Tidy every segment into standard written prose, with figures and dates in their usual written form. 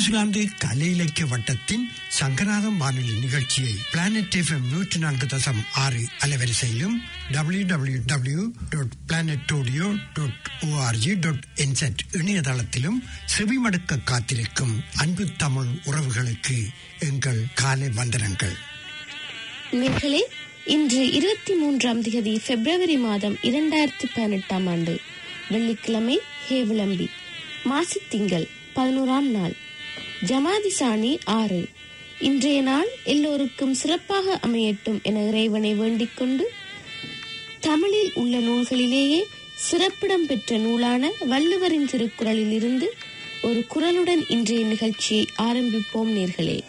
New Zealand கலை இலக்கிய வட்டத்தின் சங்கராதம் வானொலி நிகழ்ச்சியை பிளானட் FM 104.6 அலைவரிசையிலும் www.planetaudio.org.nz இணையதளத்திலும் செவிமடுக்க காத்திருக்கும் அன்பு தமிழ் உறவுகளுக்கு எங்கள் காலை வந்தனங்கள். நேர்களே, இன்று 23ஆம் தேதி பிப்ரவரி மாதம் 2018ஆம் ஆண்டு வெள்ளிக்கிழமை, ஹேவிளம்பி மாசித்திங்கள் 11ஆம் நாள், ஜமாதி சாணி 6. இன்றைய நாள் எல்லோருக்கும் சிறப்பாக அமையட்டும் என இறைவனை வேண்டிக் கொண்டு, தமிழில் உள்ள நூல்களிலேயே சிறப்பிடம் பெற்ற நூலான வள்ளுவரின் திருக்குறளில் இருந்து ஒரு குறளுடன் இன்றைய நிகழ்ச்சியை ஆரம்பிப்போம். நேர்களே,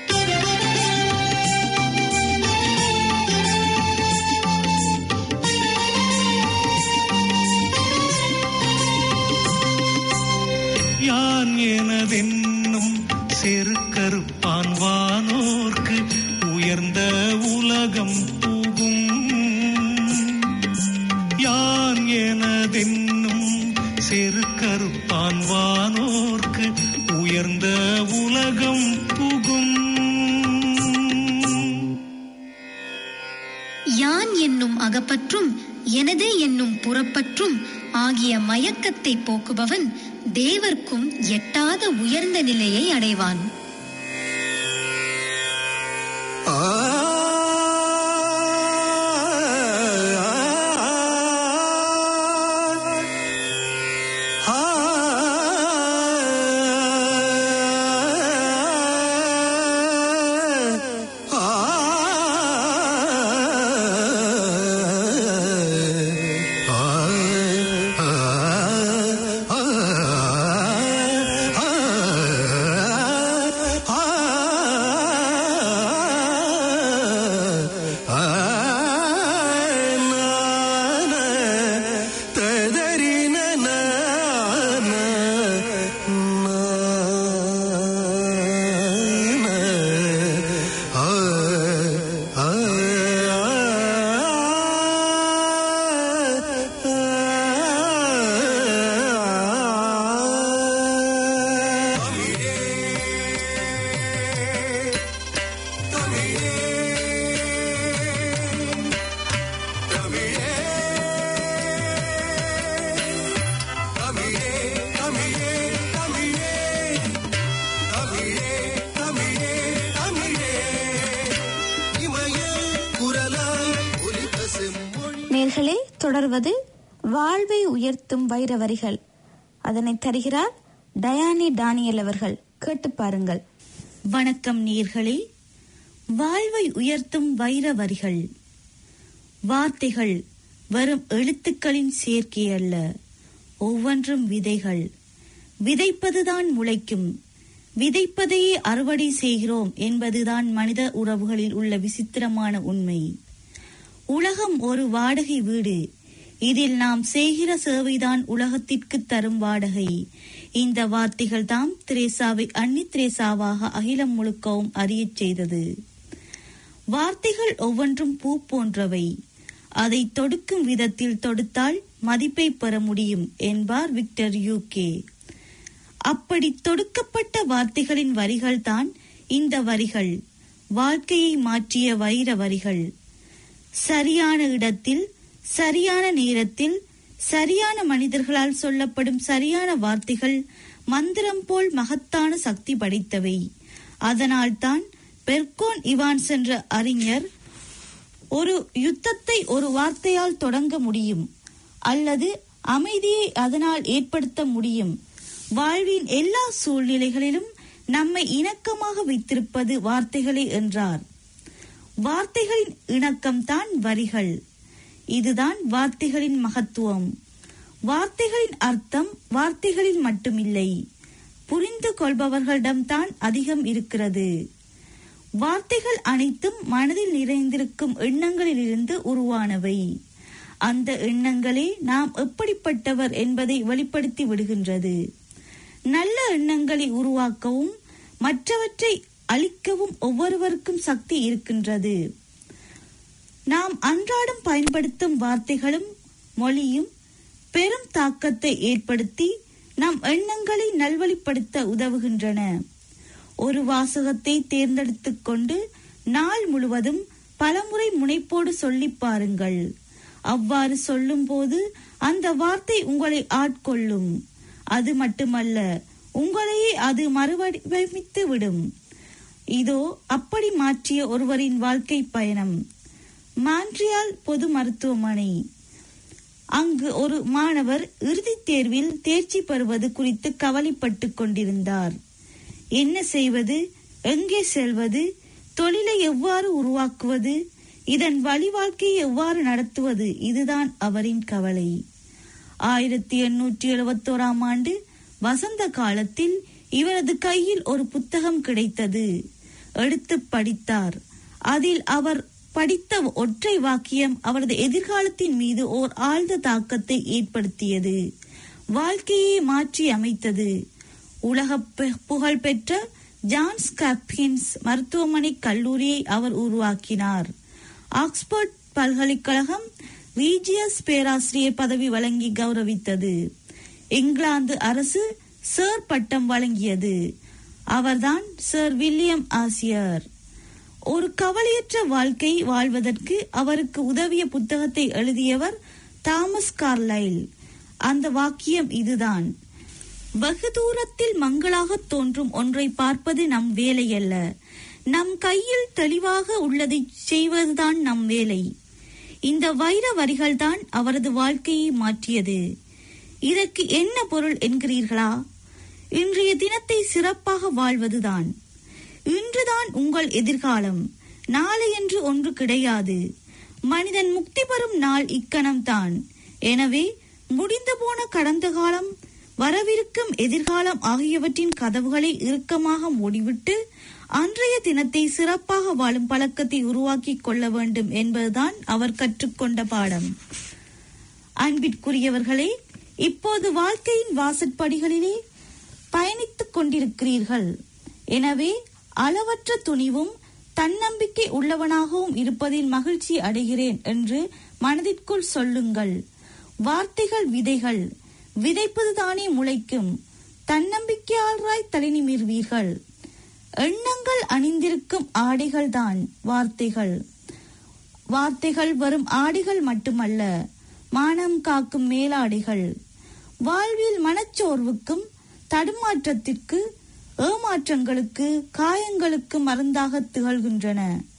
யான் எனதென்னும் செருக்கறுப்பான் வானோர்க்கு உயர்ந்த உலகம் புகும். யான் எனதென்னும் செருக்கறுப்பான் வானோர்க்கு உயர்ந்த உலகம் புகும். யான் என்னும் அகப்பற்றும் எனது என்னும் புறப்பற்றும் ஆகிய மயக்கத்தை போக்குபவன் தேவர்க்கும் எட்டாத உயர்ந்த நிலையை அடைவான். நேர்களே, தொடர்வது வாழ்வை உயர்த்தும் வைர வரிகள். அதனை தருகிறார் டயானி டானியல் அவர்கள். கேட்டு பாருங்கள். வணக்கம் நேர்களே. வாழ்வை உயர்த்தும் வைர வரிகள். வார்த்தைகள் வரும் எழுத்துக்களின் சேர்க்கை அல்ல, ஒவ்வொன்றும் விதைகள். விதைப்பதுதான் முளைக்கும், விதைப்பதையே அறுவடை செய்கிறோம் என்பதுதான் மனித உறவுகளில் உள்ள விசித்திரமான உண்மை. உலகம் ஒரு வாடகை வீடு. இதில் நாம் செய்கிற சேவைதான் உலகத்திற்கு தரும் வாடகை. இந்த வார்த்தைகள் தாம் திரேசாவை அன்னி திரேசாவாக அகிலம் முழுக்கவும் அறியச் செய்தது. வார்த்தைகள் ஒவ்வொன்றும் பூ போன்றவை. அதை தொடுக்கும் விதத்தில் தொடுத்தால் மதிப்பை பெற முடியும் என்பார் விக்டர் யூகே. அப்படி தொடுக்கப்பட்ட வார்த்தைகளின் வரிகள் தான் இந்த வரிகள், வாழ்க்கையை மாற்றிய வைர வரிகள். சரியான இடத்தில், சரியான நேரத்தில், சரியான மனிதர்களால் சொல்லப்படும் சரியான வார்த்தைகள் மந்திரம் போல் மகத்தான சக்தி படைத்தவை. அதனால்தான் பெர்கோன் இவான்ஸ் என்ற அறிஞர் ஒரு யுத்தத்தை ஒரு வார்த்தையால் தொடங்க முடியும், அல்லது அமைதியை அதனால் ஏற்படுத்த முடியும். வாழ்வின் எல்லா சூழ்நிலைகளிலும் நம்மை இணக்கமாக வைத்திருப்பது வார்த்தைகளே என்றார். வார்த்தைகளின் இணக்கம்தான் வரிகள். இதுதான் வார்த்தைகளின் மகத்துவம். வார்த்தைகளின் அர்த்தம் வார்த்தைகளில் மட்டுமில்லை, புரிந்து கொள்பவர்களிடம்தான் அதிகம் இருக்கிறது. வார்த்தைகள் அனைத்தும் மனதில் நிறைந்திருக்கும் எண்ணங்களிலிருந்து உருவானவை. அந்த எண்ணங்களே நாம் எப்படிப்பட்டவர் என்பதை வெளிப்படுத்தி விடுகின்றது. நல்ல எண்ணங்களை உருவாக்கவும் மற்றவற்றை அளிக்கவும் ஒவ்வொருவருக்கும் சக்தி இருக்கின்றது. நாம் அன்றாடம் பயன்படுத்தும் வார்த்தைகளும் மொழியும் பெரும் தாக்கத்தை ஏற்படுத்தி நம் எண்ணங்களை நல்வழிப்படுத்த உதவுகின்றன. ஒரு வாசகத்தை தேர்ந்தெடுத்துக் கொண்டு நாள் முழுவதும் பலமுறை முனைப்போடு சொல்லி பாருங்கள். அவ்வாறு சொல்லும் போது அந்த வார்த்தை உங்களை ஆட்கொள்ளும். அது மட்டுமல்ல, உங்களையே அது மறுவடிவமைத்து விடும். இதோ அப்படி மாற்றிய ஒருவரின் வாழ்க்கை பயணம். மான்ட்ரியால் பொது மருத்துவமனை. அங்கு ஒரு மாணவர் இறுதித் தேர்வில் தேர்ச்சி பெறுவது குறித்து கவலைப்பட்டுக் கொண்டிருந்தார். என்ன செய்வது, எங்கே செல்வது, தொழிலை எவ்வாறு உருவாக்குவது, இதன் வழி வாழ்க்கையை எவ்வாறு நடத்துவது, இதுதான் அவரின் கவலை. 1871 ஆண்டு வசந்த காலத்தில் இவரது கையில் ஒரு புத்தகம் கிடைத்தது. எடுத்து படித்தார். அதில் அவர் படித்த ஒற்றை வாக்கியம் அவரது எதிர்காலத்தின் மீது ஓர் ஆழ்ந்த தாக்கத்தை ஏற்படுத்தியது. வாழ்க்கையை மாற்றி அமைத்தது. உலக புகழ் பெற்ற ஜான்ஸ் ஹாப்கின்ஸ் மருத்துவமனை கல்லூரியை அவர் உருவாக்கினார். ஆக்ஸ்போர்ட் பல்கலைக்கழகம் ரீஜியஸ் பேராசிரியர் பதவி வழங்கி கௌரவித்தது. இங்கிலாந்து அரசு சர் பட்டம் வழங்கியது. அவர்தான் சர் வில்லியம் ஆசியர். ஒரு கவலையற்ற வாழ்க்கை வாழ்வதற்கு அவருக்கு உதவிய புத்தகத்தை எழுதியவர் தாமஸ் கார்லைல். அந்த வாக்கியம் இதுதான்: வெகு தூரத்தில் மங்களாக தோன்றும் ஒன்றை பார்ப்பது நம் வேலையல்ல, நம் கையில் தெளிவாக உள்ளதை செய்வதுதான் நம் வேலை. இந்த வைர வரிகள்தான் அவரது வாழ்க்கையை மாற்றியது. இதற்கு என்ன பொருள் என்கிறீர்களா? இன்றைய தினத்தை சிறப்பாக வாழ்வதுதான். இன்றுதான் உங்கள் எதிர்காலம், நாளை என்று ஒன்று கிடையாது. மனிதன் முக்தி பெறும் நாள் இக்கணம்தான். எனவே முடிந்து போன கடந்த காலம், வரவிருக்கும் எதிர்காலம் ஆகியவற்றின் கதவுகளை இறுக்கமாக மூடிவிட்டு அன்றைய தினத்தை சிறப்பாக வாழும் பழக்கத்தை உருவாக்கி கொள்ள வேண்டும் என்பதுதான் அவர் கற்றுக்கொண்ட பாடம். அன்பிற்குரியவர்களே, இப்போது வாழ்க்கையின் வாசற்படிகளிலே பயணித்துக் கொண்டிருக்கிறீர்கள். எனவே அளவற்ற துணிவும் தன்னம்பிக்கை உள்ளவனாகவும் இருப்பதில் மகிழ்ச்சி அடைகிறேன் என்று மனதிற்குள் சொல்லுங்கள். வார்த்தைகள் விதைகள், விதைப்பதுதானே முளைக்கும். தன்னம்பிக்கையாளராய் தலைநிமிர்வீர்கள். எண்ணங்கள் அணிந்திருக்கும் ஆடைகள்தான் வார்த்தைகள். வார்த்தைகள் வரும் ஆடைகள் மட்டுமல்ல, மானம் காக்கும் மேலாடைகள். வாழ்வில் மனச்சோர்வுக்கும் தடுமாற்றத்திற்கு, ஏமாற்றங்களுக்கு, காயங்களுக்கு மருந்தாக திகழ்கின்றன.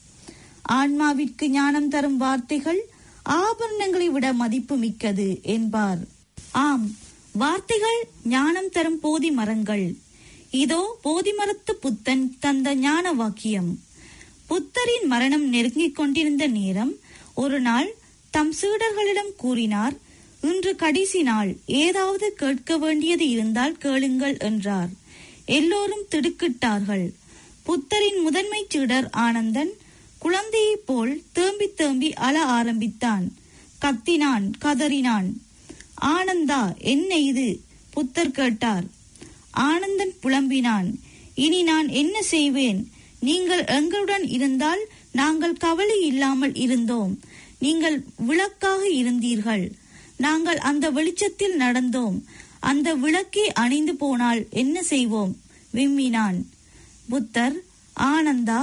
ஆன்மாவிற்கு ஞானம் தரும் வார்த்தைகள் ஆபரணங்களை விட மதிப்பு மிக்கது என்பார். ஆம், வார்த்தைகள் ஞானம் தரும் போதி மரங்கள். இதோ போதி மரத்து புத்தன் தந்த ஞான வாக்கியம். புத்தரின் மரணம் நெருங்கிக் கொண்டிருந்த நேரம் ஒரு நாள் தம் சீடர்களிடம் கூறினார், இன்று கடைசி நாள், ஏதாவது கேட்க வேண்டியது இருந்தால் கேளுங்கள் என்றார். எல்லோரும் திடுக்கிட்டார்கள். புத்தரின் முதன்மை சீடர் ஆனந்தன் குழந்தையைப் போல் தேம்பி தேம்பி அழ ஆரம்பித்தான். கத்தினான், கதறினான். ஆனந்தா, என்ன இது? புத்தர் கேட்டார். ஆனந்தன் புலம்பினான். இனி நான் என்ன செய்வேன்? நீங்கள் எங்களுடன் இருந்தால் நாங்கள் கவலை இல்லாமல் இருந்தோம். நீங்கள் விளக்காக இருந்தீர்கள். நாங்கள் அந்த வெளிச்சத்தில் நடந்தோம். அந்த விளக்கே அணைந்து போனால் என்ன செய்வோம்? விம்மினான். புத்தர், ஆனந்தா,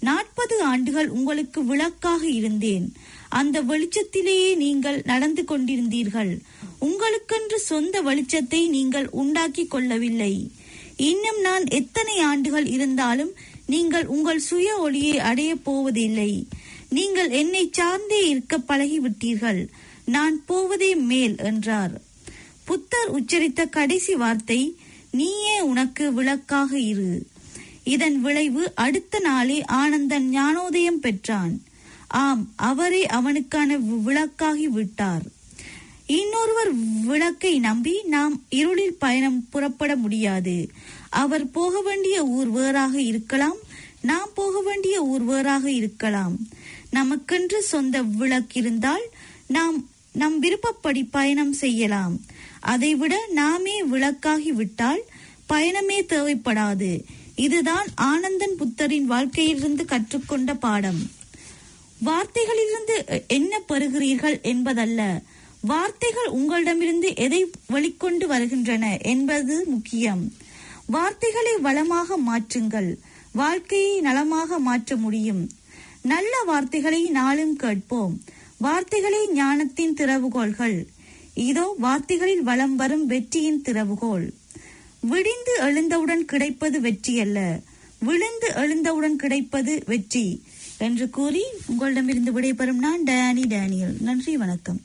40 ஆண்டுகள் உங்களுக்கு விளக்காக இருந்தேன். அந்த வெளிச்சத்திலேயே நீங்கள் நடந்து கொண்டிருந்தீர்கள். உங்களுக்கென்று சொந்த வெளிச்சத்தை நீங்கள் உண்டாக்கி கொள்ளவில்லை. இன்னும் நான் எத்தனை ஆண்டுகள் இருந்தாலும் நீங்கள் உங்கள் சுய ஒளியை அடையப் போவதில்லை. நீங்கள் என்னை சார்ந்தே இருக்க பழகிவிட்டீர்கள். நான் போவதே மேல் என்றார். புத்தர் உச்சரித்த கடைசி வார்த்தை, நீயே உனக்கு விளக்காக இரு. இதன் விளைவு அடுத்த நாளே ஆனந்தன் ஞானோதயம் பெற்றான். ஆம், அவரே அவனுக்கான விளக்காகி விட்டார். இன்னொருவர் விளக்கை நம்பி நாம் இருளில் பயணம் புறப்பட முடியாது. அவர் போக வேண்டிய ஊர் வேறாக இருக்கலாம், நாம் போக வேண்டிய ஊர் வேறாக இருக்கலாம். நமக்கென்று சொந்த விளக்கிருந்தால் நாம் நம் விருப்பப்படி பயணம் செய்யலாம். அதைவிட நாமே விளக்காகி விட்டால் பயணமே தேவைப்படாது. இதுதான் ஆனந்தன் புத்தரின் வாழ்க்கையிலிருந்து கற்றுக்கொண்ட பாடம். வார்த்தைகளிலிருந்து என்ன பெறுகிறீர்கள் என்பதல்ல, வார்த்தைகள் உங்களிடமிருந்து எதை வெளிக்கொண்டு வருகின்றன என்பது முக்கியம். வார்த்தைகளை வளமாக மாற்றுங்கள், வாழ்க்கையை நலமாக மாற்ற முடியும். நல்ல வார்த்தைகளை நாளும் கேட்போம். வார்த்தைகளே ஞானத்தின் திறவுகோள்கள். இதோ வார்த்தைகளில் வலம் வரும் வெற்றியின் திறவுகோள். விடிந்து எழுந்தவுடன் கிடைப்பது வெற்றி அல்ல, விழுந்து எழுந்தவுடன் கிடைப்பது வெற்றி என்று கூறி உங்களிடமிருந்து விடைபெறும் நான் டயானி டேனியல். நன்றி, வணக்கம்.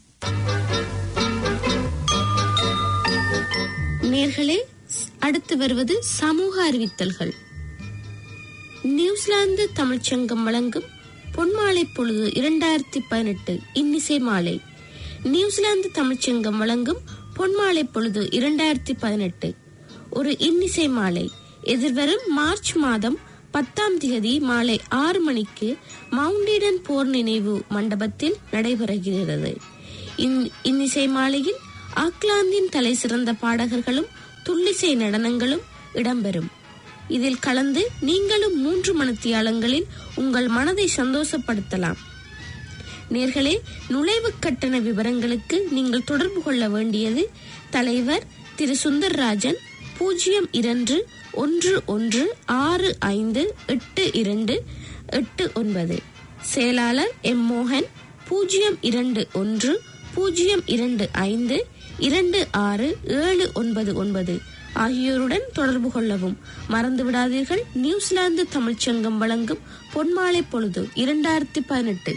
நேர்களே, அடுத்து வருவது சமூக அறிவித்தல்கள். நியூசிலாந்து தமிழ்ச்சங்கம் வழங்கும் பொன்மாலை பொழுது 2018 இன்னிசை மாலை. நியூசிலாந்து தமிழ்ச்சங்கம் வழங்கும் பொன்மாலை பொழுது 2018 ஒரு இன்னிசை மாலை எதிர்வரும் மார்ச் மாதம் 10ஆம் தேதி மாலை 6 மணிக்கு மவுண்ட் ஈடன் போர் நினைவு மண்டபத்தில் நடைபெறுகிறது. இன்னிசை மாலையில் ஆக்லாந்தின் தலை சிறந்த பாடகர்களும் துள்ளிசை நடனங்களும் இடம்பெறும். இதில் கலந்து நீங்களும் 3 மணித்தியாலங்களில் உங்கள் மனதை சந்தோஷப்படுத்தலாம். நேர்களே, நுழைவு கட்டண விவரங்களுக்கு நீங்கள் தொடர்பு கொள்ள வேண்டியது தலைவர் திரு சுந்தர்ராஜன் 0216582829, செயலாளர் எம் மோகன் 0225267799 ஆகியோருடன் தொடர்பு கொள்ளவும் மறந்துவிடாதீர்கள். நியூசிலாந்து தமிழ்ச்சங்கம் வழங்கும் பொன்மாலை பொழுது 2018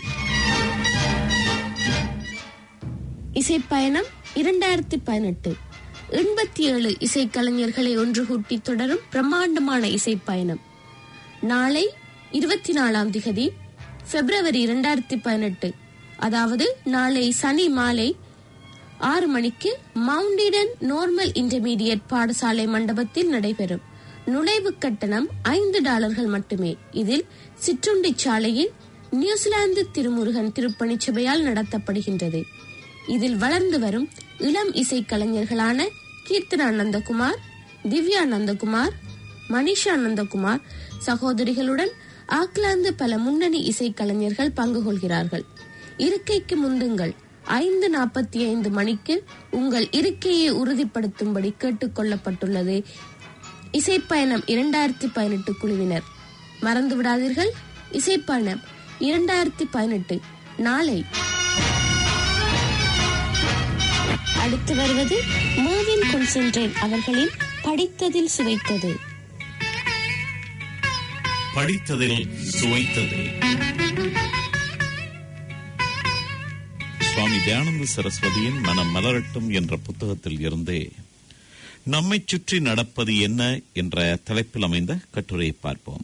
இசைப்பயணம் 2018 87 இசைக்கலைஞர்களை ஒன்று கூட்டி தொடரும் பிரம்மாண்டமான இசைப்பயணம். நாளை 24ஆம் தேதி பிப்ரவரி 2018, அதாவது நாளை சனி மாலை 6 மணிக்கு மவுண்ட் ஈடன் நார்மல் இன்டர்மீடியட் பாடசாலை மண்டபத்தில் நடைபெறும். நுழைவு கட்டணம் $5 மட்டுமே. இதில் சிற்றுண்டி சாலையில் நியூசிலாந்து திருமுருகன் திருப்பணிச்சபையால் நடத்தப்படுகின்றது. இதில் வளர்ந்து வரும் இளம் இசைக்கலைஞர்களான கீர்த்தனா நந்தகுமார், திவ்யா நந்தகுமார், மனிஷா நந்தகுமார் சகோதரிகளுடன் ஆக்லாந்து பல முன்னணி இசைக்கலைஞர்கள் பங்கு கொள்கிறார்கள். இருக்கைக்கு முந்துங்கள். 5:45 மணிக்கு உங்கள் இருக்கையை உறுதிப்படுத்தும்படி கேட்டுக் கொள்ளப்பட்டுள்ளது இசைப்பயணம் 2018 குழுவினர். மறந்துவிடாதீர்கள், இசைப்பயணம் 2018 நாளை. அடுத்து வருவது மோவின் கொன்சென்ட்ரேட் அவர்களின் படித்ததில் சுவைத்தது. படித்ததில் சுவைத்தது. சுவாமி தயானந்த சரஸ்வதியின் மனம் மலரட்டும் என்ற புத்தகத்தில் இருந்தே நம்மை சுற்றி நடப்பது என்ன என்ற தலைப்பில் அமைந்த கட்டுரையை பார்ப்போம்.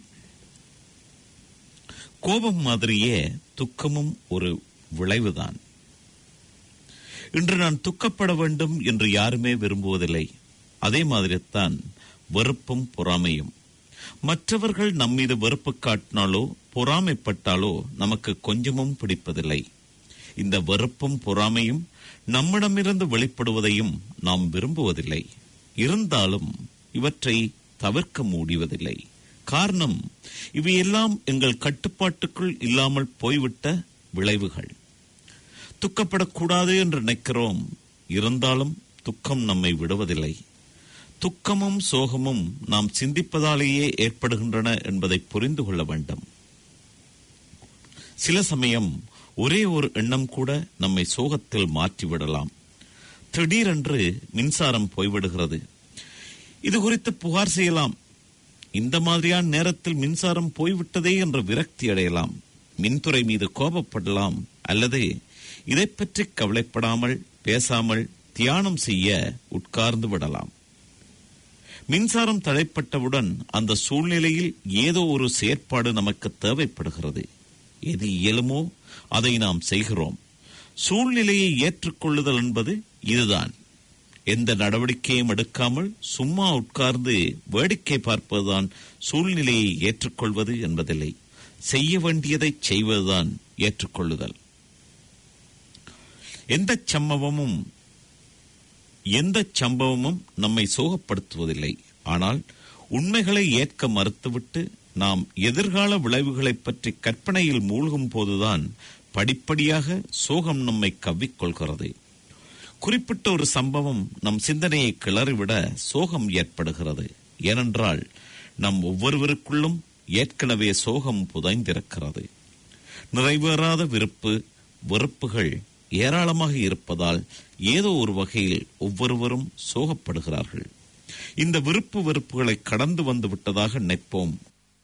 கோபம் மாதிரியே துக்கமும் ஒரு விளைவுதான். இன்று நான் துக்கப்பட வேண்டும் என்று யாருமே விரும்புவதில்லை. அதே மாதிரித்தான் வெறுப்பும் பொறாமையும். மற்றவர்கள் நம்மீது வெறுப்பு காட்டினாலோ பொறாமைப்பட்டாலோ நமக்கு கொஞ்சமும் பிடிப்பதில்லை. இந்த வெறுப்பும் பொறாமையும் நம்மிடமிருந்து வெளிப்படுவதையும் நாம் விரும்புவதில்லை. இருந்தாலும் இவற்றை தவிர்க்க முடிவதில்லை. காரணம், இவையெல்லாம் எங்கள் கட்டுப்பாட்டுக்குள் இல்லாமல் போய்விட்ட விளைவுகள். துக்கப்படக்கூடாது என்று நினைக்கிறோம், இருந்தாலும் துக்கம் நம்மை விடுவதில்லை. துக்கமும் சோகமும் நாம் சிந்திப்பதாலேயே ஏற்படுகின்றன என்பதை புரிந்து கொள்ள வேண்டும். சில சமயம் ஒரே ஒரு எண்ணம் கூட நம்மை சோகத்தில் மாற்றிவிடலாம். திடீரென்று மின்சாரம் போய்விடுகிறது. இது குறித்து புகார் செய்யலாம். இந்த மாதிரியான நேரத்தில் மின்சாரம் போய்விட்டதே என்ற விரக்தி அடையலாம். மின்துறை மீது கோபப்படலாம். அல்லது இதை பற்றி கவலைப்படாமல் பேசாமல் தியானம் செய்ய உட்கார்ந்து விடலாம். மின்சாரம் தடைப்பட்டவுடன் அந்த சூழ்நிலையில் ஏதோ ஒரு செயற்பாடு நமக்கு தேவைப்படுகிறது. எது இயலுமோ அதை நாம் செய்கிறோம். சூழ்நிலையை ஏற்றுக்கொள்ளுதல் என்பது இதுதான். எந்த நடவடிக்கையும் எடுக்காமல் சும்மா உட்கார்ந்து வேடிக்கை பார்ப்பதுதான் சூழ்நிலையை ஏற்றுக்கொள்வது என்பதில்லை. செய்ய வேண்டியதை செய்வதுதான் ஏற்றுக்கொள்ளுதல். எந்த சம்பவமும் நம்மை சோகப்படுத்துவதில்லை. ஆனால் உண்மைகளை ஏற்க மறுத்துவிட்டு நாம் எதிர்கால விளைவுகளை பற்றி கற்பனையில் மூழ்கும் போதுதான் படிப்படியாக சோகம் நம்மை கவ்விக்கொள்கிறது. குறிப்பிட்ட ஒரு சம்பவம் நம் சிந்தனையை கிளறிவிட சோகம் ஏற்படுகிறது. ஏனென்றால் நம் ஒவ்வொருவருக்குள்ளும் ஏற்கனவே சோகம் புதைந்திருக்கிறது. நிறைவேறாத வெறுப்புகள் ஏராளமாக இருப்பதால் ஏதோ ஒரு வகையில் ஒவ்வொருவரும் சோகப்படுகிறார்கள். இந்த வெறுப்புகளை கடந்து வந்து விட்டதாக நினைப்போம்.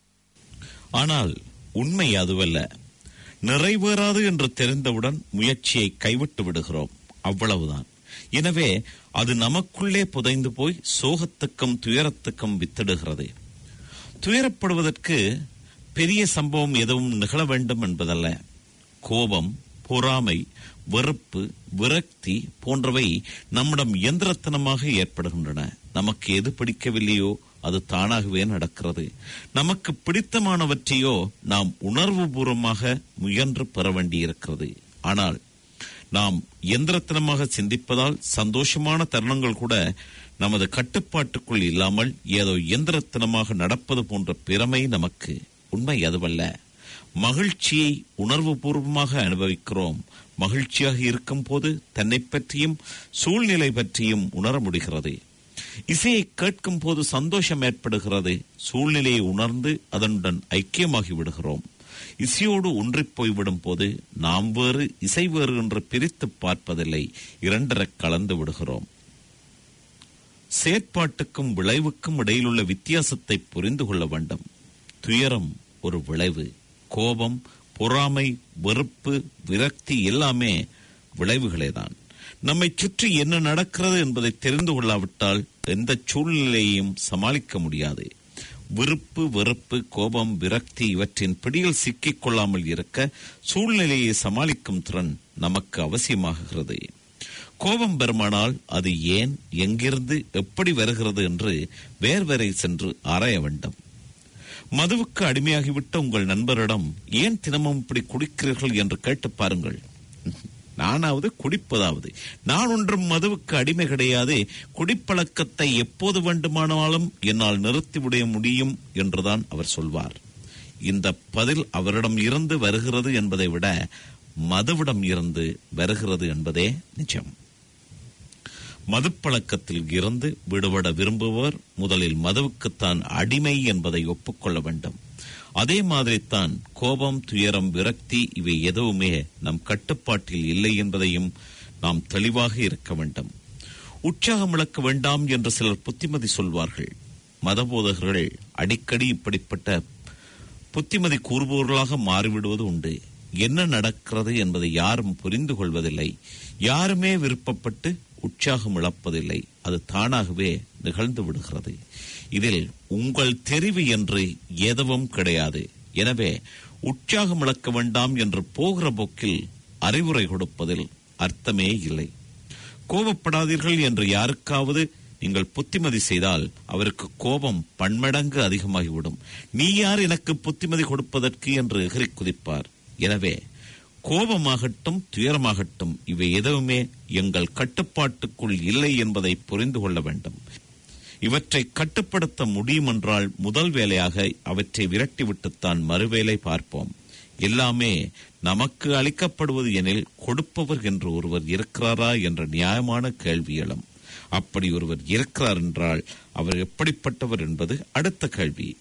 ஆனால் உண்மை அதுவல்ல. நிறைவேறாது என்று தெரிந்தவுடன் முயற்சியை கைவிட்டு விடுகிறோம், அவ்வளவுதான். எனவே அது நமக்குள்ளே புதைந்து போய் சோகத்துக்கும் துயரத்துக்கும் வித்திடுகிறது. துயரப்படுவதற்கு பெரிய சம்பவம் எதுவும் நிகழ வேண்டும் என்பதல்ல. கோபம், பொறாமை, வெறுப்பு, விரக்தி போன்றவை நம்மிடம் இயந்திரத்தனமாக ஏற்படுகின்றன. நமக்கு எது பிடிக்கவில்லையோ அது தானாகவே நடக்கிறது. நமக்கு பிடித்தமானவற்றையோ நாம் உணர்வு பூர்வமாக முயன்று பெற வேண்டியிருக்கிறது. ஆனால் நாம் இயந்திரத்தனமாக சிந்திப்பதால் சந்தோஷமான தருணங்கள் கூட நமது கட்டுப்பாட்டுக்குள் இல்லாமல் ஏதோ இயந்திரத்தனமாக நடப்பது போன்ற பிரமை நமக்கு. உண்மை அதுவல்ல. மகிழ்ச்சியை உணர்வு பூர்வமாக அனுபவிக்கிறோம். மகிழ்ச்சியாக இருக்கும் போது தன்னை பற்றியும் சூழ்நிலை பற்றியும் உணர முடிகிறது. இசையை கேட்கும் போது சந்தோஷம் ஏற்படுகிறது. சூழ்நிலையை உணர்ந்து அதனுடன் ஐக்கியமாகி விடுகிறோம். இசையோடு ஒன்றிப் போய்விடும் போது நாம் வேறு இசை வேறு என்று பிரித்து பார்ப்பதில்லை, இரண்டரை கலந்து விடுகிறோம். செயற்பாட்டுக்கும் விளைவுக்கும் இடையிலுள்ள வித்தியாசத்தை புரிந்து கொள்ள வேண்டும். துயரம் ஒரு விளைவு. கோபம், பொறாமை, வெறுப்பு, விரக்தி எல்லாமே விளைவுகளேதான். நம்மை சுற்றி என்ன நடக்கிறது என்பதை தெரிந்து கொள்ளாவிட்டால் எந்த சூழ்நிலையையும் சமாளிக்க முடியாது. விருப்பு, வெறுப்பு, கோபம், விரக்தி இவற்றின் பிடியில் சிக்கிக் கொள்ளாமல் இருக்க சூழ்நிலையை சமாளிக்கும் திறன் நமக்கு அவசியமாகிறது. கோபம் பெருமானால் அது ஏன், எங்கிருந்து, எப்படி வருகிறது என்று வேறு சென்று ஆராய வேண்டும். மதுவுக்கு அடிமையாகிவிட்ட உங்கள் நண்பரிடம் ஏன் தினமும் இப்படி குடிக்கிறீர்கள் என்று கேட்டு பாருங்கள். நானாவது குடிப்பதாவது, நான் ஒன்றும் மதுவுக்கு அடிமை கிடையாது, குடிப்பழக்கத்தை எப்போது வேண்டுமானாலும் என்னால் நிறுத்திவிட முடியும் என்றுதான் அவர் சொல்வார். இந்த பதில் அவரிடம் இருந்து வருகிறது என்பதை விட மதுவிடம் இருந்து வருகிறது என்பதே நிஜம். மதுப்பழக்கத்தில் இருந்து விடுபட விரும்புவர் முதலில் மதுவுக்குத்தான் அடிமை என்பதை ஒப்புக்கொள்ள வேண்டும். அதே மாதிரித்தான் கோபம், துயரம், விரக்தி இவை எதுவுமே நம் கட்டுப்பாட்டில் இல்லை என்பதையும் நாம் தெளிவாக இருக்க வேண்டும். உற்சாகம் இழக்க வேண்டாம் என்று சிலர் புத்திமதி சொல்வார்கள். மதபோதகர்கள் அடிக்கடி இப்படிப்பட்ட புத்திமதி கூறுபவர்களாக மாறிவிடுவது உண்டு. என்ன நடக்கிறது என்பதை யாரும் புரிந்து கொள்வதில்லை. யாருமே விருப்பப்பட்டு உற்சாகம் இழப்பதில்லை. அது தானாகவே நிகழ்ந்து விடுகிறது. இதில் உங்கள் தெரிவு என்று எதுவும் கிடையாது. எனவே உற்சாகம் இழக்க வேண்டாம் என்று போகிற போக்கில் அறிவுரை கொடுப்பதில் அர்த்தமே இல்லை. கோபப்படாதீர்கள் என்று யாருக்காவது நீங்கள் புத்திமதி செய்தால் அவருக்கு கோபம் பன்மடங்கு அதிகமாகிவிடும். நீ யார் எனக்கு புத்திமதி கொடுப்பதற்கு என்று எகிரி குதிப்பார். எனவே கோபமாகட்டும், துயரமாகட்டும் இவை எதுவுமே எங்கள் கட்டுப்பாட்டுக்குள் இல்லை என்பதை புரிந்து கொள்ள வேண்டும். இவற்றை கட்டுப்படுத்த முடியும் என்றால் முதல் வேலையாக அவற்றை விரட்டிவிட்டுத்தான் மறுவேளை பார்ப்போம். எல்லாமே நமக்கு அளிக்கப்படுவது எனில் கொடுப்பவர் என்று ஒருவர் இருக்கிறாரா என்ற நியாயமான கேள்வி எழும். அப்படி ஒருவர் இருக்கிறார் என்றால் அவர் எப்படிப்பட்டவர் என்பது அடுத்த கேள்வி.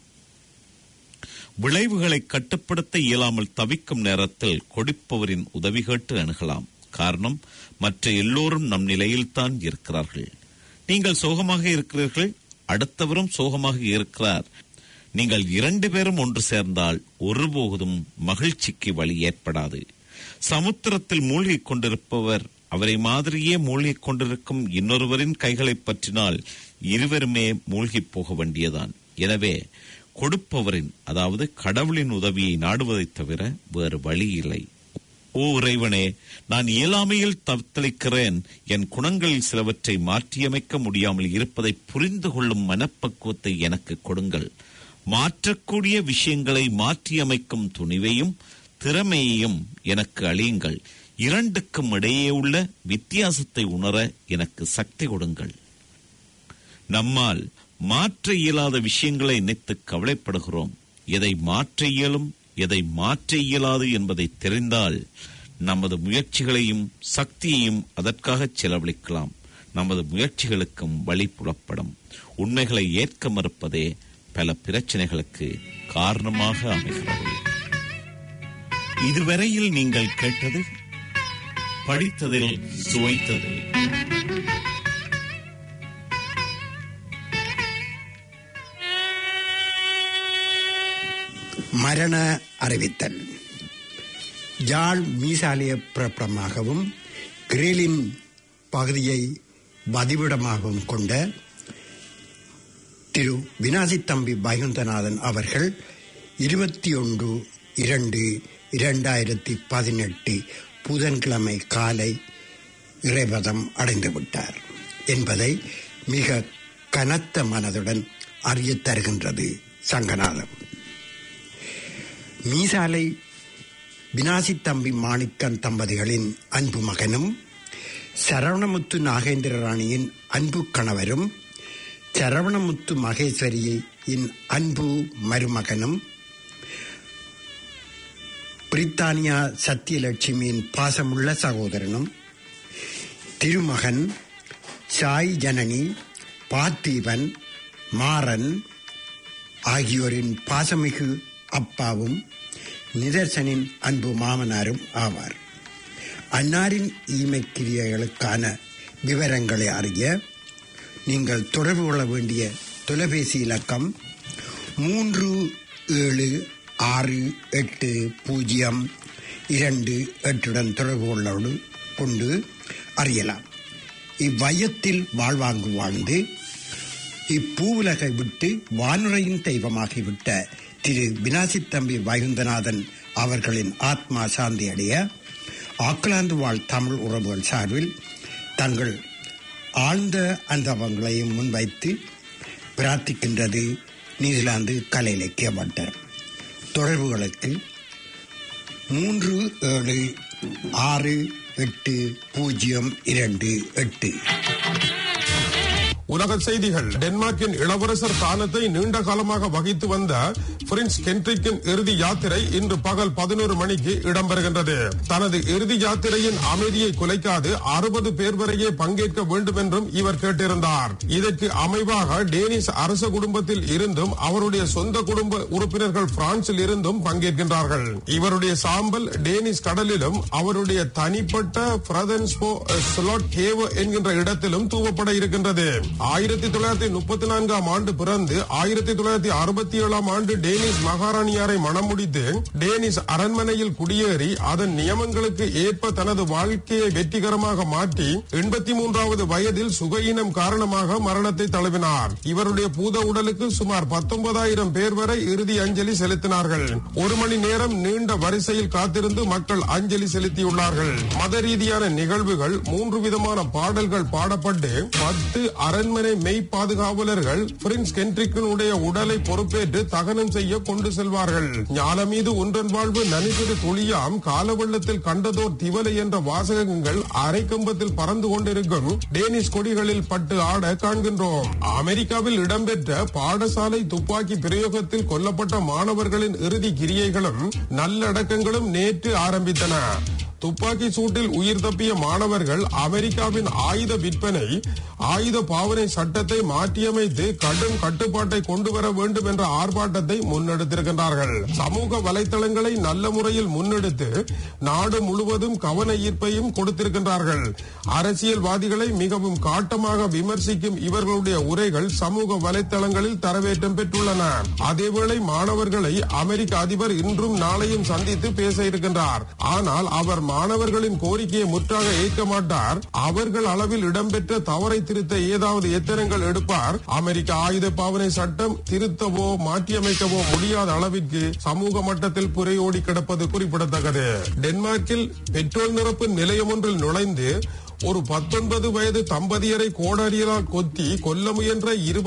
விளைவுகளை கட்டுப்படுத்த இயலாமல் தவிக்கும் நேரத்தில் கொடுப்பவரின் உதவி கேட்டு அணுகலாம். காரணம், மற்ற எல்லோரும் நம் நிலையில்தான் இருக்கிறார்கள். நீங்கள் சோகமாக இருக்கிறீர்கள், அடுத்தவரும் சோகமாக இருக்கிறார். நீங்கள் 2 பேரும் ஒன்று சேர்ந்தால் ஒருபோதும் மகிழ்ச்சிக்கு வழி ஏற்படாது. சமுத்திரத்தில் மூழ்கிக் கொண்டிருப்பவர் அவரை மாதிரியே மூழ்கிக் கொண்டிருக்கும் இன்னொருவரின் கைகளை பற்றினால் இருவருமே மூழ்கி போக வேண்டியதான். எனவே கொடுப்பவரின், அதாவது கடவுளின் உதவியை நாடுவதை தவிர வேறு வழி இல்லை. ஓ இறைவனே, நான் இயலாமையில் தத்தளிக்கிறேன். என் குணங்களில் சிலவற்றை மாற்றியமைக்க முடியாமல் இருப்பதை புரிந்து கொள்ளும் மனப்பக்குவத்தை எனக்கு கொடுங்கள். மாற்றக்கூடிய விஷயங்களை மாற்றியமைக்கும் துணிவையும் திறமையையும் எனக்கு அளியுங்கள். இரண்டுக்கும் இடையே உள்ள வித்தியாசத்தை உணர எனக்கு சக்தி கொடுங்கள். நம்மால் மாற்ற இயலாத விஷயங்களை நினைத்து கவலைப்படுகிறோம். எதை மாற்ற இயலும், எதை மாற்ற இயலாது என்பதை தெரிந்தால் நமது முயற்சிகளையும் சக்தியையும் அதற்காக செலவழிக்கலாம். நமது முயற்சிகளுக்கும் வழி புலப்படும். உண்மைகளை ஏற்க மறுப்பதே பல பிரச்சனைகளுக்கு காரணமாக அமைகிறது. இதுவரையில் நீங்கள் கேட்டது படித்ததில் சுவைத்தது. மரண அறிவித்தல். யாழ் மீசாலய பிறப்பிடமாகவும் கிரேலின் பகுதியை வதிவிடமாகவும் கொண்ட திரு வினாசித்தம்பி வைகுந்தநாதன் அவர்கள் 21/2/2018 புதன்கிழமை காலை இறைபதம் அடைந்துவிட்டார் என்பதை மிக கனத்த மனதுடன் அறியத் தருகின்றது சங்கநாதம். மீசாலை வினாசித்தம்பி மாணிக்கன் தம்பதிகளின் அன்பு மகனும் சரவணமுத்து நாகேந்திர ராணியின் அன்பு கணவரும் சரவணமுத்து மகேஸ்வரியின் அன்பு மருமகனும் பிரித்தானியா சத்தியலட்சுமியின் பாசமுள்ள சகோதரனும் திருமகன் சாய் ஜனனி பார்த்திபன் மாறன் ஆகியோரின் பாசமிகு அப்பாவும் நிதர்சனின் அன்பு மாமனாரும் ஆவார். அன்னாரின் ஈமைக்கிரியைகளுக்கான விவரங்களை அறிய நீங்கள் தொடர்பு கொள்ள வேண்டிய தொலைபேசி இலக்கம் 37680228 தொடர்பு கொண்டு அறியலாம். இவ்வையத்தில் வாழ்வாங்கு வாழ்ந்து இப்பூவுலகை விட்டு வானுரையின் தெய்வமாகிவிட்ட திரு வினாசித்தம்பி வைகுந்தநாதன் அவர்களின் ஆத்மா சாந்தி அடைய ஆக்லாந்து வாழ் தமிழ் உறவுகள் சார்பில் தங்கள் ஆழ்ந்த அனுபவங்களையும் முன்வைத்து பிரார்த்திக்கின்றது நியூசிலாந்து கலை இலக்கிய வட்டம். தொடர்புகளுக்கு 37680228. உலக செய்திகள். டென்மார்க்கின் இளவரசர் ஸ்தானத்தை நீண்ட காலமாக வகித்து வந்த பிரின்ஸ் கென்ட்ரிக்கின் இறுதி யாத்திரை இன்று பகல் 11 மணிக்கு இடம்பெறுகின்றது. தனது இறுதி யாத்திரையின் அமைதியை குலைக்காது 60 பேர் வரையே பங்கேற்க வேண்டும் என்றும் இவர் கேட்டிருந்தார். இதற்கு அமைவாக டேனிஷ் அரச குடும்பத்தில் இருந்தும் அவருடைய சொந்த குடும்ப உறுப்பினர்கள் பிரான்சில் இருந்தும் பங்கேற்கின்றார்கள். இவருடைய சாம்பல் டேனிஷ் கடலிலும் அவருடைய தனிப்பட்ட பிரதன்ஸ்போ ஸ்லோட் ஹேவ் என்கின்ற இடத்திலும் தூவப்பட இருக்கின்றது. 1934 ஆண்டு பிறந்து 1967 ஆண்டு டேனிஷ் மகாராணியாரை மணம் முடித்து டேனிஷ் அரண்மனையில் குடியேறி அதன் நியமங்களுக்கு ஏற்ப தனது வாழ்க்கையை வெற்றிகரமாக மாற்றி 83வது வயதில் சுகஈனம் காரணமாக மரணத்தை தழுவினார். இவருடைய பூத உடலுக்கு சுமார் 19,000 பேர் வரை இறுதி அஞ்சலி செலுத்தினார்கள். 1 மணி நேரம் நீண்ட வரிசையில் காத்திருந்து மக்கள் அஞ்சலி செலுத்தியுள்ளார்கள். மத ரீதியான நிகழ்வுகள் 3 விதமான பாடல்கள் பாடப்பட்டு 10 அரண்மனை மெய் பாதுகாவலர்கள் பிரின்ஸ் கென்ட்ரிக்கினுடைய உடலை பொறுப்பேற்று தகனம் செய்ய கொண்டு செல்வார்கள். ஞான மீது ஒன்றன் வாழ்வு நனிசிறு துளியாம் கால வெள்ளத்தில் கண்டதோர் திவலை என்ற வாசகங்கள் அரை கம்பத்தில் பறந்து கொண்டிருக்கும் டேனிஷ் கொடிகளில் பட்டு ஆட காண்கின்றோம். அமெரிக்காவில் இடம்பெற்ற பாடசாலை துப்பாக்கி பிரயோகத்தில் கொல்லப்பட்ட மாணவர்களின் இறுதி கிரியைகளும் நல்லடக்கங்களும் நேற்று ஆரம்பித்தன. துப்பாக்கி சூட்டில் உயிர் தப்பிய மாணவர்கள் அமெரிக்காவின் ஆயுத விற்பனை ஆயுத பாவனை சட்டத்தை மாற்றியமைத்து கடும் கட்டுப்பாட்டை கொண்டு வர வேண்டும் என்ற ஆர்ப்பாட்டத்தை முன்னெடுத்திருக்கின்றார்கள். சமூக வலைதளங்களை நல்ல முறையில் முன்னெடுத்து நாடு முழுவதும் கவன ஈர்ப்பையும் கொடுத்திருக்கின்றார்கள். அரசியல்வாதிகளை மிகவும் காட்டமாக விமர்சிக்கும் இவர்களுடைய உரைகள் சமூக வலைதளங்களில் தரவேற்றம் பெற்றுள்ளன. அதேவேளை மாணவர்களை அமெரிக்க அதிபர் இன்றும் நாளையும் சந்தித்து பேச இருக்கின்றார். ஆனால் அவர் மாணவர்களின் கோரிக்கையை முற்றாக ஏற்க மாட்டார். அவர்கள் அளவில் இடம்பெற்ற தவறை திருத்த ஏதாவது எத்தனங்கள் எடுப்பார். அமெரிக்க ஆயுத பாவனை சட்டம் திருத்தவோ மாற்றியமைக்கவோ முடியாத அளவிற்கு சமூக மட்டத்தில் புரையோடி கிடப்பது குறிப்பிடத்தக்கது. டென்மார்க்கில் பெட்ரோல் நிரப்பு நிலையம் ஒன்றில் நுழைந்து ஒரு 19 வயது தம்பதியரை கோடாரியலால் கொத்தி கொல்ல முயன்ற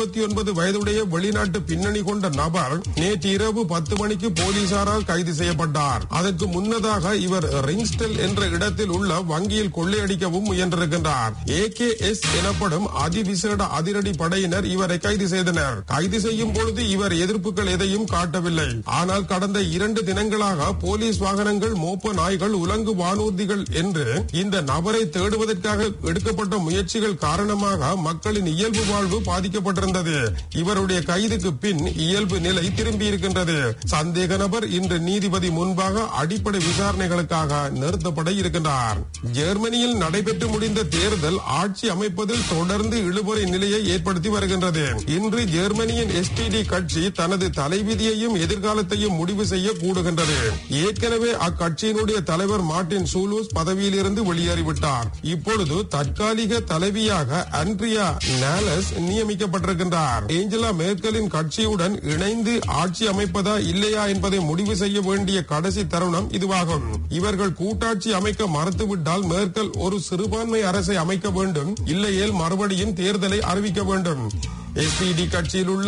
29 வயதுடைய வெளிநாட்டு பின்னணி கொண்ட நபர் நேற்று இரவு 10 மணிக்கு போலீசாரால் கைது செய்யப்பட்டார். அதற்கு முன்னதாக இவர் ரிங்ஸ்டெல் என்ற இடத்தில் உள்ள வங்கியில் கொள்ளையடிக்கவும் முயன்றிருக்கின்றார். AKS எனப்படும் அதிவிசேட அதிரடி படையினர் இவரை கைது செய்தனர். கைது செய்யும் பொழுது இவர் எதிர்ப்புகள் எதையும் காட்டவில்லை. ஆனால் கடந்த 2 தினங்களாக போலீஸ் வாகனங்கள், மோப்ப நாய்கள், உலங்கு வானூர்திகள் என்று இந்த நபரை தேடுவதற்கு இதற்காக எடுக்கப்பட்ட முயற்சிகள் காரணமாக மக்களின் இயல்பு வாழ்வு பாதிக்கப்பட்டிருந்தது. இவருடைய கைதுக்கு பின் இயல்பு நிலை திரும்பி இருக்கின்றது. சந்தேக நபர் இன்று நீதிபதி முன்பாக அடிப்படை விசாரணைகளுக்காக நிறுத்தப்பட இருக்கின்றார். ஜெர்மனியில் நடைபெற்று முடிந்த தேர்தல் ஆட்சி அமைப்பதில் தொடர்ந்து இழுபறி நிலையை ஏற்படுத்தி வருகின்றது. இன்று ஜெர்மனியின் SPD கட்சி தனது தலைவிதியையும் எதிர்காலத்தையும் முடிவு செய்ய கூடுகின்றது. ஏற்கனவே அக்கட்சியினுடைய தலைவர் மார்டின் சூலூஸ் பதவியில் இருந்து வெளியேறிவிட்டார். இப்பொழுது தற்காலிக தலைவியாக ஆண்ட்ரியா நாலஸ் நியமிக்கப்பட்டிருக்கின்றார். ஏஞ்சலா மேர்க்கலின் கட்சியுடன் இணைந்து ஆட்சி அமைப்பதா இல்லையா என்பதை முடிவு செய்ய வேண்டிய கடைசி தருணம் இதுவாகும். இவர்கள் கூட்டாட்சி அமைக்க மறுத்துவிட்டால் மேர்க்கல் ஒரு சிறுபான்மை அரசை அமைக்க வேண்டும், இல்லையேல் மறுபடியும் தேர்தலை அறிவிக்க வேண்டும். SPD கட்சியில் உள்ள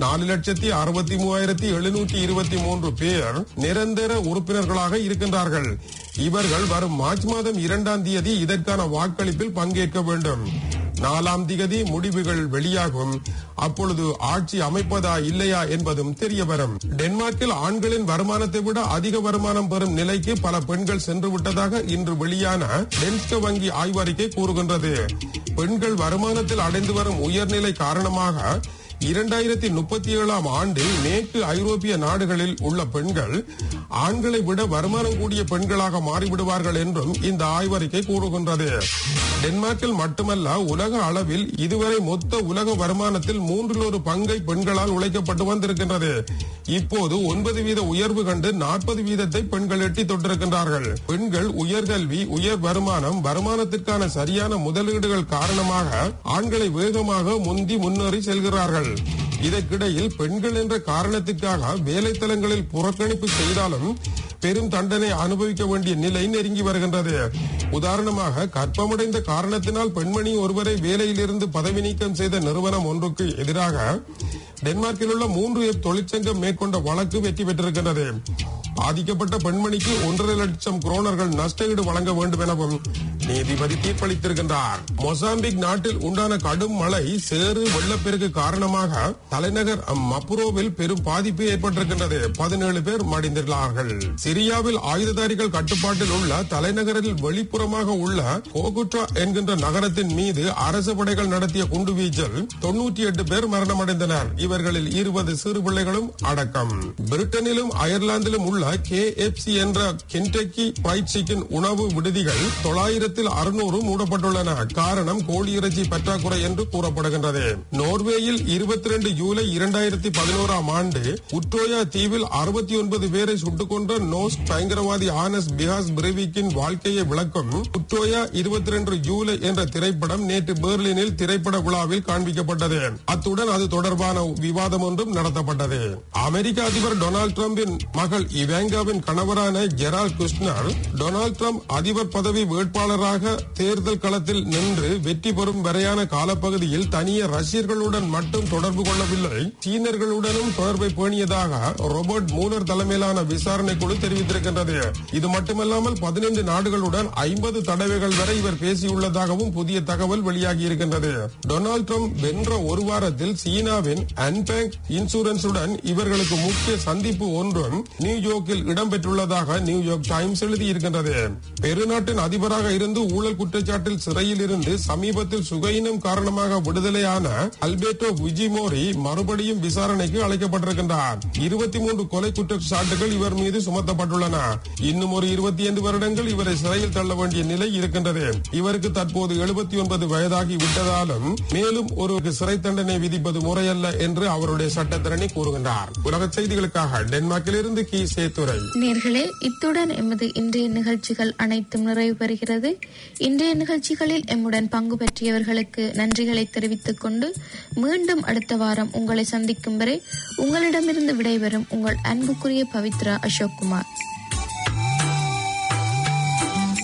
4,63,723 பேர் நிரந்தர உறுப்பினர்களாக இருக்கின்றார்கள். இவர்கள் வரும் மார்ச் மாதம் 2ஆம் தேதி இதற்கான வாக்களிப்பில் பங்கேற்க வேண்டும். 4ஆம் தேதி முடிவுகள் வெளியாகும். அப்பொழுது ஆட்சி அமைப்பதா இல்லையா என்பதும் தெரிய வரும். டென்மார்க்கில் ஆண்களின் வருமானத்தை விட அதிக வருமானம் பெறும் நிலைக்கு பல பெண்கள் சென்று விட்டதாக இன்று வெளியான டென்ஸ்க வங்கி ஆய்வறிக்கை கூறுகின்றது. பெண்கள் வருமானத்தில் அடைந்து வரும் உயர்நிலை காரணமாக 2037ஆம் ஆண்டில் மேற்கு ஐரோப்பிய நாடுகளில் உள்ள பெண்கள் ஆண்களை விட வருமானம் கூடிய பெண்களாக மாறிவிடுவார்கள் என்றும் இந்த ஆய்வறிக்கை கூறுகின்றது. டென்மார்க்கில் மட்டுமல்ல, உலக அளவில் இதுவரை மொத்த உலக வருமானத்தில் 1/3 பங்கை பெண்களால் உழைக்கப்பட்டு வந்திருக்கின்றது. இப்போது 9% உயர்வு கண்டு 40% பெண்கள் எட்டி தொட்டிருக்கின்றார்கள். பெண்கள் உயர்கல்வி, உயர் வருமானம், வருமானத்திற்கான சரியான முதலீடுகள் காரணமாக ஆண்களை வேகமாக முன்னேறி செல்கிறார்கள். இதற்கிடையில் பெண்கள் என்ற காரணத்திற்காக வேலைத்தலங்களில் புறக்கணிப்பு செய்தாலும் பெரும் தண்டனை அனுபவிக்க வேண்டிய நிலை நெருங்கி வருகின்றது. உதாரணமாக, கர்ப்பமடைந்த காரணத்தினால் பெண்மணி ஒருவரை வேலையிலிருந்து பதவி நீக்கம் செய்த நிறுவனம் ஒன்றுக்கு எதிராக டென்மார்க்கில் உள்ள 3 தொழிற்சங்கம் மேற்கொண்ட வழக்கு வெற்றி பெற்றிருக்கின்றது. பாதிக்கப்பட்ட பெண்மணிக்கு 1.5 லட்சம் குரோனர்கள் நஷ்டஈடு வழங்க வேண்டும் எனவும் நீதிபதி தீர்ப்பளித்திருக்கின்றார். மொசாம்பிக் நாட்டில் உண்டான கடும் மழை, சேறு, வெள்ளப்பெருக்கு காரணமாக தலைநகர் மப்புரோவில் பெரும் பாதிப்பு ஏற்பட்டிருக்கின்றது. 17 பேர் மடிந்துள்ளார்கள். சிரியாவில் ஆயுததாரிகள் கட்டுப்பாட்டில் உள்ள தலைநகரில் வெளிப்புறமாக உள்ள கோகுட்ரா என்கின்ற நகரத்தின் மீது அரசு படைகள் நடத்திய குண்டுவீச்சில் 98 பேர் மரணமடைந்தனர். இவர்களில் 20 சிறு பிள்ளைகளும் அடக்கம். பிரிட்டனிலும் அயர்லாந்திலும் உள்ள KFC என்ற கென்டக்கி ஃப்ரைட் சிக்கன் உணவு விடுதிகள் 900 மூடப்பட்டுள்ளன. காரணம் கோழி இறைச்சி பற்றாக்குறை என்று கூறப்படுகின்றது. நோர்வேயில் 22 ஜூலை 2011ஆம் ஆண்டு உட்ரோயா தீவில் 69 பேரை சுட்டுக் கொன்ற நோஸ் பயங்கரவாதி ஆனஸ் பிஹாஸ் பிரெவிக்கின் வாழ்க்கையை விளக்கும் உட்ரோயா 22 ஜூலை என்ற திரைப்படம் நேற்று பெர்லினில் திரைப்பட விழாவில் காண்பிக்கப்பட்டது. அத்துடன் அது தொடர்பான விவாதம் ஒன்றும் நடத்தப்பட்டது. அமெரிக்க அதிபர் டொனால்டு டிரம்பின் மகள் இவாங்காவின் கணவரான ஜெரால்ட் குஷ்னர் டொனால்டு டிரம்ப் அதிபர் பதவி வேட்பாளராக தேர்தல் களத்தில் நின்று வெற்றி பெறும் வரையான காலப்பகுதியில் தனிய ரஷ்யர்களுடன் மட்டும் தொடர்பு கொள்ளவில்லை, சீனர்களுடனும் தொடர்பை பேணியதாக ரோபர்ட் மூலர் தலைமையிலான விசாரணை குழு தெரிவித்திருக்கின்றது. இது மட்டுமல்லாமல் 15 நாடுகளுடன் 50 தடவைகள் வரை இவர் பேசியுள்ளதாகவும் புதிய தகவல் வெளியாகி இருக்கின்றது. டொனால்டு டிரம்ப் வென்ற ஒரு வாரத்தில் சீனாவின் அன்பேங்க் இன்சூரன்ஸுடன் இவர்களுக்கு முக்கிய சந்திப்பு ஒன்றும் நியூயார்க்கில் இடம்பெற்றுள்ளதாக நியூயார்க் டைம்ஸ் எழுதியிருக்கின்றது. பெருநாட்டின் அதிபராக இருந்து ஊழல் குற்றச்சாட்டில் சிறையில் இருந்து சமீபத்தில் சுகையினம் காரணமாக விடுதலையான அல்பேட்டோ விஜிமோரி மறுபடியும் விசாரணைக்கு அழைக்கப்பட்டிருக்கின்றார். 23 கொலை குற்றச்சாட்டுகள் இவர் மீது சுமத்தப்பட்டுள்ளன. இன்னும் ஒரு 25 வருடங்கள் இவரை சிறையில் தள்ள வேண்டிய நிலை இருக்கின்றது. இவருக்கு தற்போது 79 வயதாகி விட்டதாலும் மேலும் ஒரு சிறை தண்டனை விதிப்பது முறையல்ல என்று அவருடைய சட்டத்திரணி கூறுகின்றார். உலக செய்திகளுக்காக டென்மார்க்கிலிருந்து கி சேத்துரை. நேர்களே, இத்துடன் எமது இன்றைய நிகழ்ச்சிகள் அனைத்தும் நிறைவு பெறுகிறது. இன்றைய நிகழ்ச்சிகளில் எம்முடன் பங்கு பெற்றியவர்களுக்கு நன்றிகளை தெரிவித்துக் கொண்டு மீண்டும் அடுத்த வாரம் உங்களை சந்திக்கும் வரை உங்களிடமிருந்து விடைபெறும் உங்கள் அன்புக்குரிய பவித்ரா அசோக்குமார்.